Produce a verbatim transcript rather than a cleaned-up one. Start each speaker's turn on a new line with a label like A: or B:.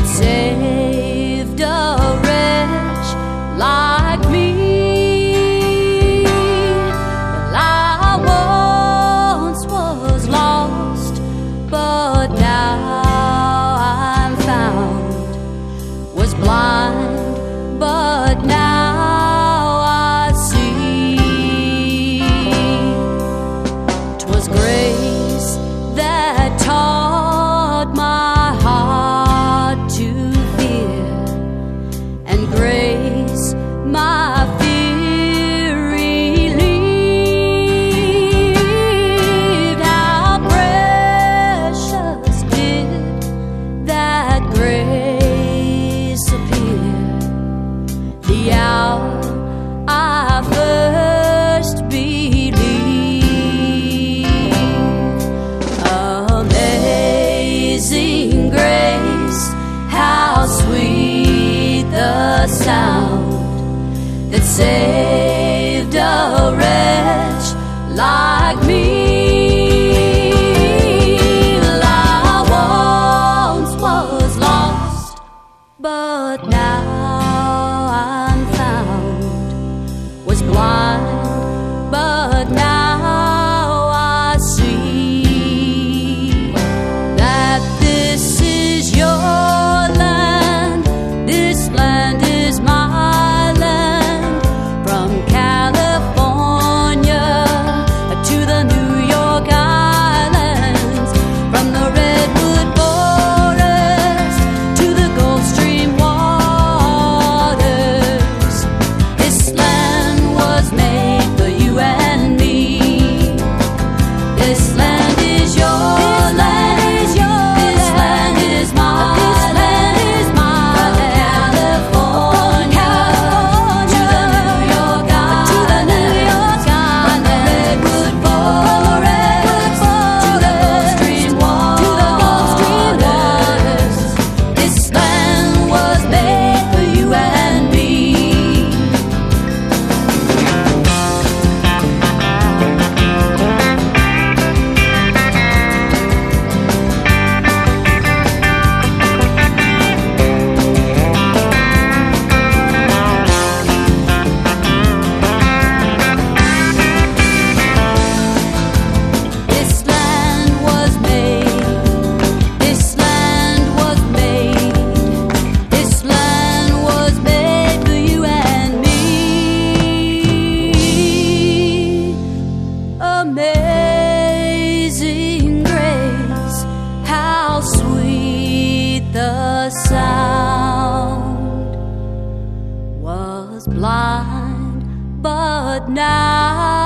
A: saved a wretch like me. Well, I once was lost, but now I'm found. Was blind, but now I see. 'Twas grace that taught my heart to fear, and grace my fear relieved. How precious did that grace appear the hour I first believed. Amazing grace, how sweet the sound that saved a wretch like me. Well, I once was lost, but now I'm found. Was blind, but now I see that this is your land, this land is my land. From California to the New York Islands, from the Redwood Forest to the Gulf Stream waters, this land was made for you and me. This land is your land, this land is my land. From California to the New York Islands, from the Redwood Forest to the Gulf Stream waters, this land was made for you and me. This land was made, this land was made, this land was made for you and me. Amazing grace, how sweet the sound. Was blind, but now